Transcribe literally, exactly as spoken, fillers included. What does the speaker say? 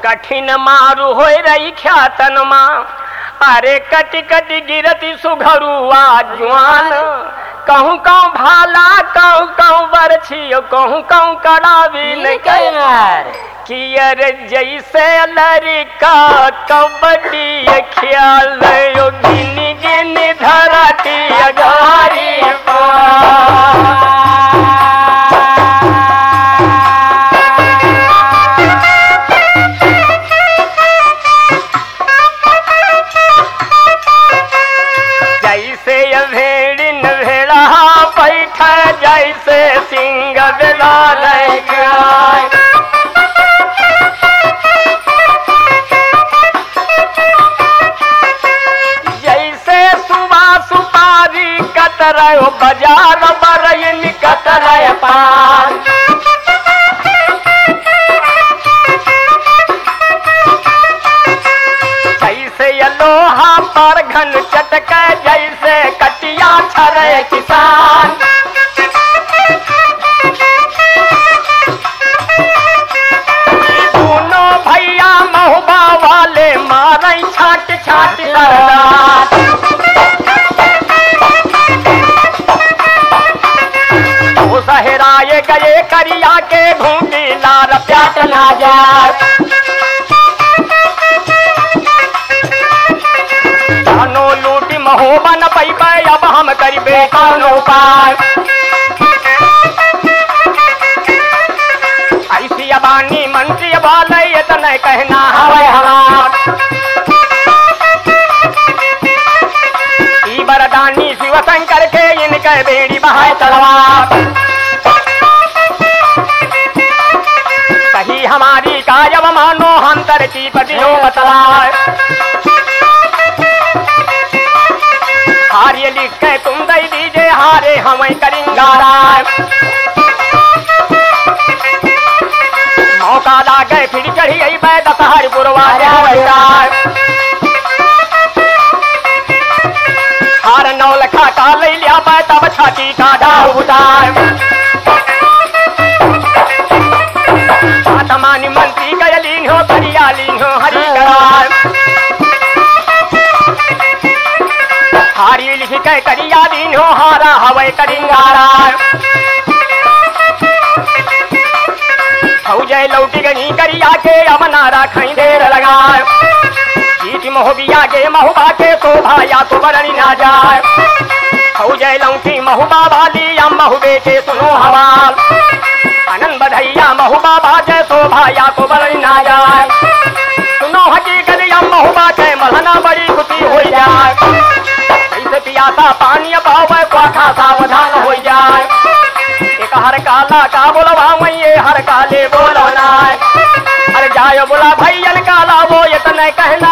कठिन मारू हो रही ख्यातन माँ, अरे कटी कटी गिरती सुघरुआ जुआन, कहूँ कहूँ भाला कहूँ कहूँ बरछी कहूँ कहूँ कड़ावी कियर जैसे लड़का कबड्डी ख्याल गिनी गिनी धरती अगारी जैसे भेड़िन भेड़ा बैठा जैसे सिंह बेला जैसे सुबह सुपारी कतर बाजार बरइन कतर पान, जैसे लोहा पर घन चटक जैसे कटिया छरे किसान, दोनों भैया महुबा वाले मारे छाट छाट लड़ात, वो सहराए गए करिया के घूंगी लार प्याट ना जाए, जानो लूटी महोबा न पैबे अब हम करिबे कौन उपाय, ऐसी अबानी मंत्री वाले इतने कहना हवे हमार, ई बरदानी शिव शंकर के इनके बेड़ी बहाय तलवार, सही हमारी कायब मानो हंतर की पतियों बतलाए, हारे लिख के तुम दई दीजे हारे हमें करिंगारा, मौका लागे फिर चढ़ी गई बैद हर बुरवा हार नौ लखा का ले लिया बै तब छाती का डाल उतार, आत्मानी मंत्री गयलीन हो करियालीन हो हरी करार, हारी लिख के करिया दीन हो हारा हवे करिंगारा, फौजे लौटी गनी करिया के अब नारा खई देर लगा, चीटी महुबिया के महुबा के शोभा या तो बरनी ना जाए, फौजे लौटी महुबा वाली या महुबे के सुनो हवाल, अनंत बधैया महुबा बाजे शोभा या तो बरनी ना जाए, सुनो हकीकत या महुबा के मलना बड़ी खुशी हो जाए, ऐसे पियासा पानी पावे पाखा सावधान हो जाए, एक हर काला का बोलवा मैं हर काले बोलना, अरे जायो बोला भैया काला वो इतने कहना